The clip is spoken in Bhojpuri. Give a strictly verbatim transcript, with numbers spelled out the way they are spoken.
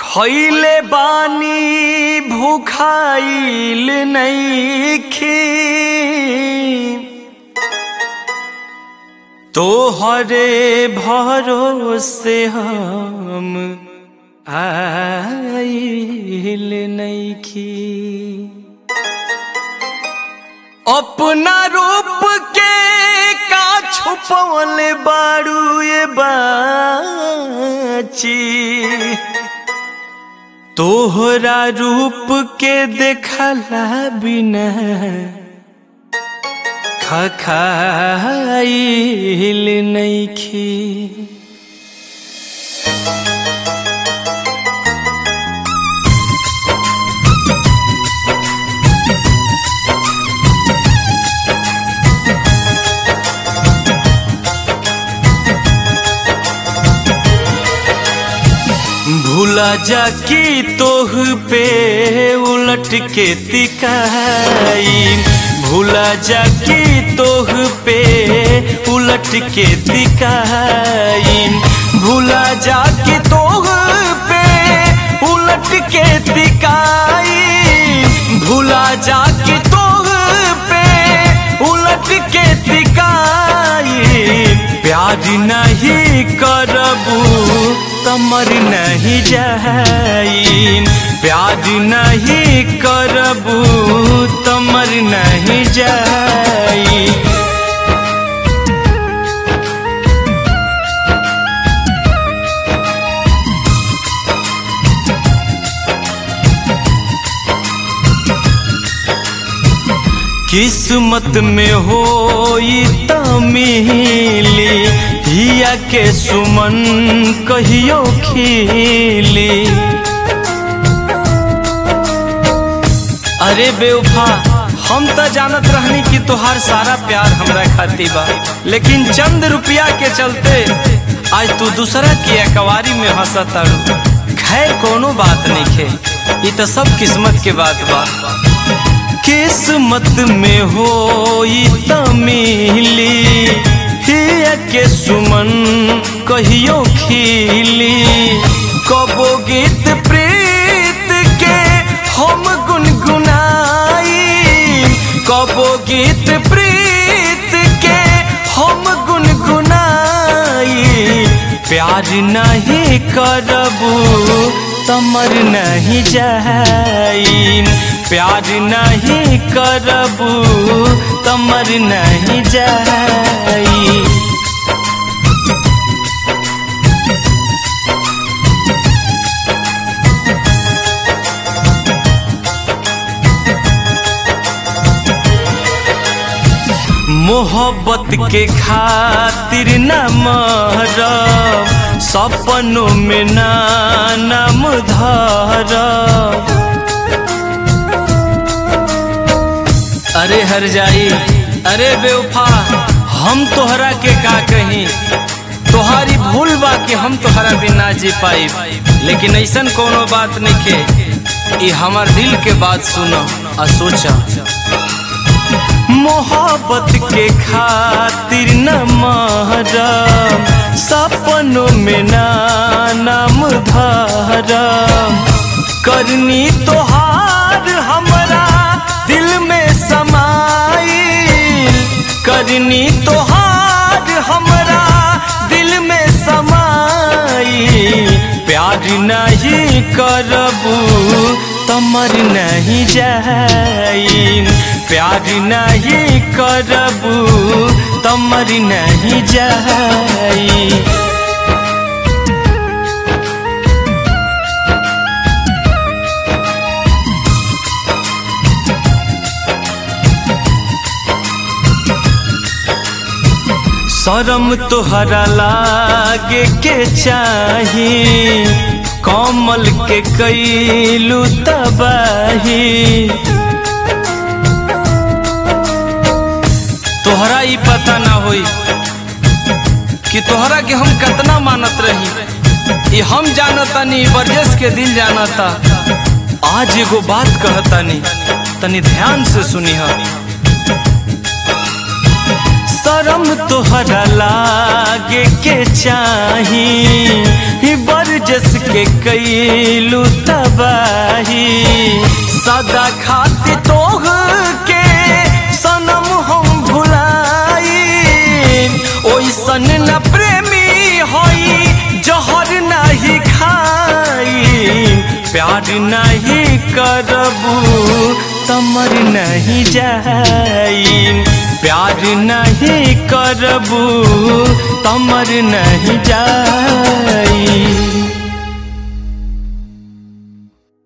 खइले बानी भूखाइल नइखी तोहरे भरोसे हम आइल नइखी। अपना रूप के का छुपवले बारू ये बाची तोहरा रूप के देखला बिना खखाइल नइखी। भूला जा कि तोह पे उलट के तिकाई, भूला जा कि तोह पे उलट के तिकाई, भूला जा कि तोह पे उलट के तिकाई, भूला जा कि तोह पे उलट के तिकाई। प्यार नहीं करबू तमर नहीं जाई, प्यार नहीं करबू तमर नहीं जाई। किस्मत में होई त मिली हिया के सुमन कहियो खिली। अरे बेवफा हम तो जानत रहनी कि तोहार सारा प्यार हमरा खाती बा, लेकिन चंद रुपया के चलते आज तू दूसरा की अकवारी में हंसताड़ू। खैर कोनो बात नहीं खे, ये तो सब किस्मत के बात बा। किस्मत में होई त मिली हिया के सुमन कहियो खिली। कबो गीत प्रीत के हम गुनगुनाई, कबो गीत प्रीत के हम गुनगुनाई। प्यार नहीं करबू तमर नहीं जाई, प्यार नहीं करबू तमर नहीं जाई। मोहब्बत के खातिर न मरब, सपनों में ना नाम धरब। अरे हर जाई, अरे बेवफा हम तोहरा के का कहीं, तोहारी भूल बा कि हम तोहरा बिना जी पाई। लेकिन ऐसन कोनो बात नहीं के, ये हमार दिल के बात सुनो आ सोचा। मोहब्बत के खातिर न मरब, सपनों में ना नाम धरब। करनी तोहार हमरा दिल में समाई, करनी तोहार हमरा दिल में समाई। प्यार नहीं करबू तमर नहीं जाई, प्यार नहीं करबू तमर नहीं जाई। शरम तोहरा लागे के चाही, कमल के कैलू तबाही। तोहरा ही पता ना होई कि तोहरा के हम कितना मानत रही, ये हम जानता नहीं बरजस के दिल जानता। आज एगो बात कहता नहीं, तनी ध्यान से सुनिह। शरम तोहरा लागे के चाही, बरजस के कैलू तबाही। सदा खातिर तोह के सनम हम भुलाई, ओइसन न प्रेमी होई जहर नहीं खाई। प्यार नहीं करबू तमर नहीं जाई, प्यार नहीं करबू तमर नहीं जाई।